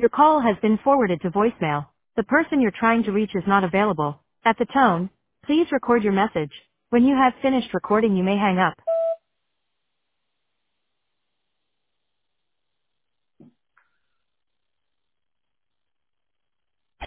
Your call has been forwarded to voicemail. The person you're trying to reach is not available. At the tone, please record your message. When you have finished recording, you may hang up.